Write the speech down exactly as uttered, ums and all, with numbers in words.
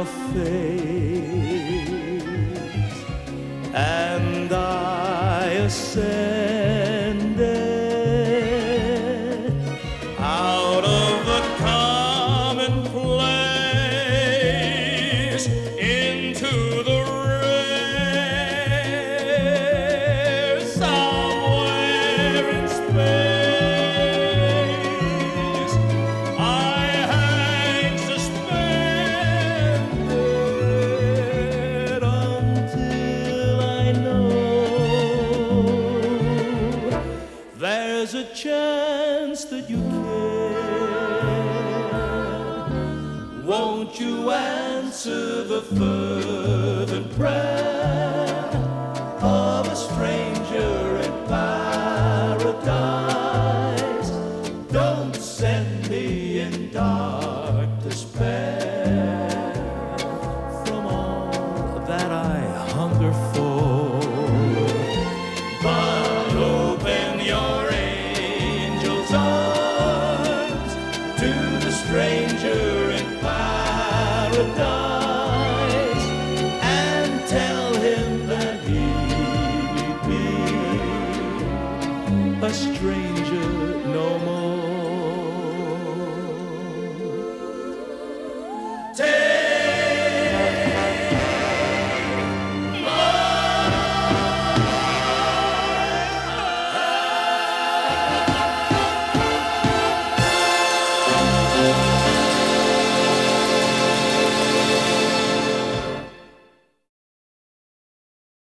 face, and I ascended out of the commonplace into the rare, somewhere in space I hang suspended until I know there's a chance that you care. Won't you answer the fervent prayer of a stranger in paradise? Don't send me in dark despair from all that I hunger for, but open your angel's arms to the stranger in paradise and tell him that he need be a stranger no more.